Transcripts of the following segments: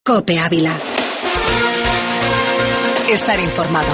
COPE Ávila. Estar informado.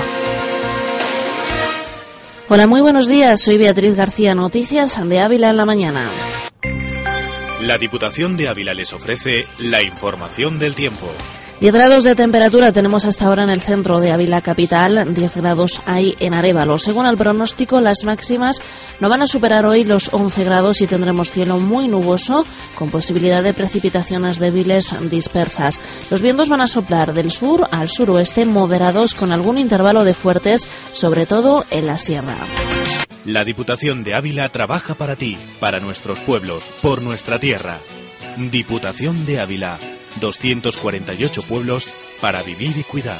Hola, muy buenos días. Soy Beatriz García. Noticias de Ávila en la mañana. La Diputación de Ávila les ofrece la información del tiempo. 10 grados de temperatura tenemos hasta ahora en el centro de Ávila capital, 10 grados hay en Arévalo. Según el pronóstico, las máximas no van a superar hoy los 11 grados y tendremos cielo muy nuboso, con posibilidad de precipitaciones débiles dispersas. Los vientos van a soplar del sur al suroeste, moderados con algún intervalo de fuertes, sobre todo en la sierra. La Diputación de Ávila trabaja para ti, para nuestros pueblos, por nuestra tierra. Diputación de Ávila, 248 pueblos para vivir y cuidar.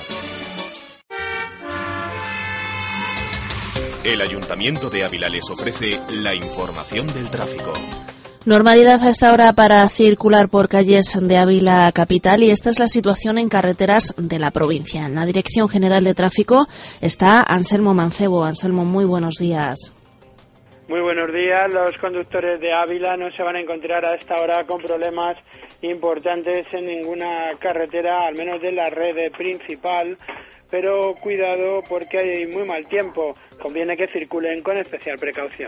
El Ayuntamiento de Ávila les ofrece la información del tráfico. Normalidad a esta hora para circular por calles de Ávila capital, y esta es la situación en carreteras de la provincia. En la Dirección General de Tráfico está Anselmo Mancebo. Anselmo, muy buenos días. Muy buenos días. Los conductores de Ávila no se van a encontrar a esta hora con problemas importantes en ninguna carretera, al menos de la red principal, pero cuidado porque hay muy mal tiempo. Conviene que circulen con especial precaución.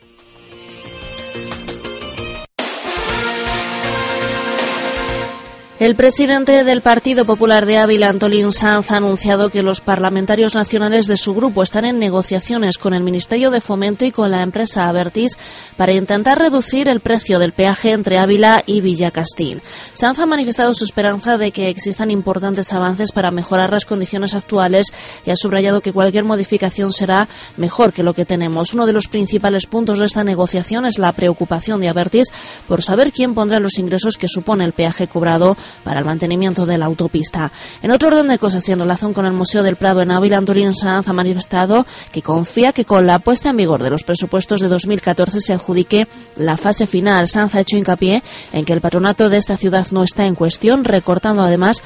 El presidente del Partido Popular de Ávila, Antolín Sanz, ha anunciado que los parlamentarios nacionales de su grupo están en negociaciones con el Ministerio de Fomento y con la empresa Abertis para intentar reducir el precio del peaje entre Ávila y Villacastín. Sanz ha manifestado su esperanza de que existan importantes avances para mejorar las condiciones actuales y ha subrayado que cualquier modificación será mejor que lo que tenemos. Uno de los principales puntos de esta negociación es la preocupación de Abertis por saber quién pondrá los ingresos que supone el peaje cobrado para el mantenimiento de la autopista. En otro orden de cosas y en relación con el Museo del Prado en Ávila, Antolín Sanz ha manifestado que confía que con la puesta en vigor de los presupuestos de 2014 se adjudique la fase final. Sanz ha hecho hincapié en que el patronato de esta ciudad no está en cuestión, recordando además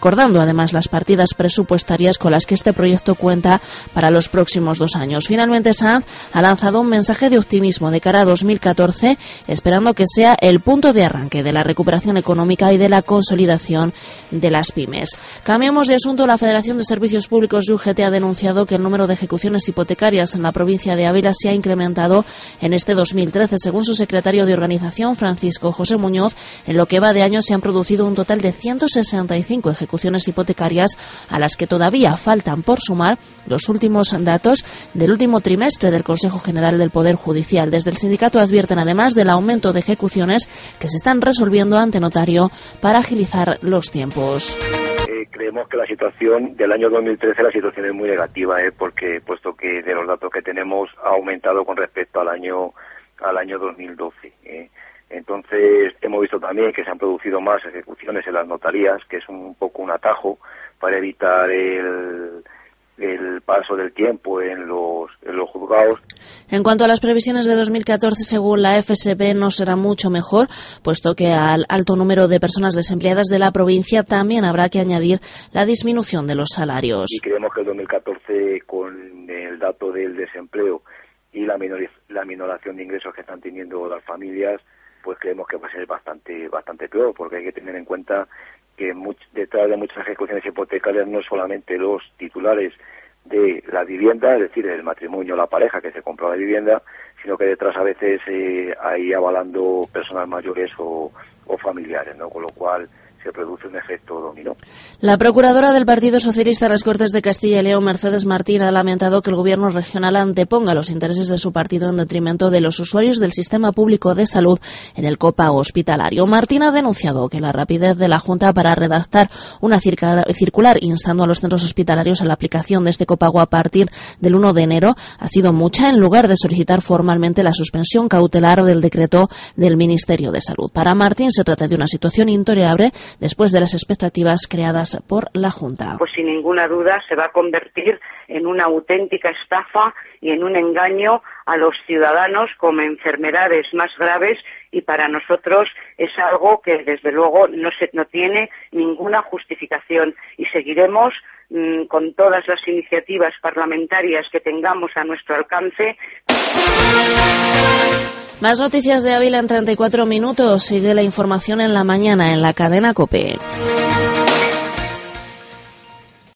las partidas presupuestarias con las que este proyecto cuenta para los próximos 2 años. Finalmente, Sanz ha lanzado un mensaje de optimismo de cara a 2014, esperando que sea el punto de arranque de la recuperación económica y de la consolidación de las pymes. Cambiamos de asunto. La Federación de Servicios Públicos de UGT ha denunciado que el número de ejecuciones hipotecarias en la provincia de Ávila se ha incrementado en este 2013. Según su secretario de organización, Francisco José Muñoz, en lo que va de año se han producido un total de 165 ejecuciones hipotecarias, a las que todavía faltan por sumar los últimos datos del último trimestre del Consejo General del Poder Judicial. Desde el sindicato advierten además del aumento de ejecuciones que se están resolviendo ante notario para agilizar los tiempos. Creemos que la situación del año 2013, la situación es muy negativa, porque puesto que de los datos que tenemos ha aumentado con respecto al año 2012. Entonces hemos visto también que se han producido más ejecuciones en las notarías, que es un poco un atajo para evitar el paso del tiempo en los juzgados. En cuanto a las previsiones de 2014, según la FSB, no será mucho mejor, puesto que al alto número de personas desempleadas de la provincia también habrá que añadir la disminución de los salarios. Y creemos que el 2014, con el dato del desempleo y la minoración de ingresos que están teniendo las familias, pues creemos que va a ser bastante peor, porque hay que tener en cuenta que detrás de muchas ejecuciones hipotecarias no solamente los titulares de la vivienda, es decir, el matrimonio, la pareja que se compró la vivienda, sino que detrás a veces hay avalando personas mayores o familiares, ¿no? Con lo cual se produce un efecto dominó. La procuradora del Partido Socialista en las Cortes de Castilla y León, Mercedes Martín, ha lamentado que el Gobierno regional anteponga los intereses de su partido en detrimento de los usuarios del sistema público de salud en el copago hospitalario. Martín ha denunciado que la rapidez de la Junta para redactar una circular instando a los centros hospitalarios a la aplicación de este copago a partir del 1 de enero ha sido mucha, en lugar de solicitar formalmente la suspensión cautelar del decreto del Ministerio de Salud. Para Martín se trata de una situación intolerable después de las expectativas creadas por la Junta. Pues sin ninguna duda se va a convertir en una auténtica estafa y en un engaño a los ciudadanos con enfermedades más graves, y para nosotros es algo que desde luego no tiene ninguna justificación, y seguiremos con todas las iniciativas parlamentarias que tengamos a nuestro alcance. Más noticias de Ávila en 34 minutos. Sigue la información en la mañana en la cadena COPE.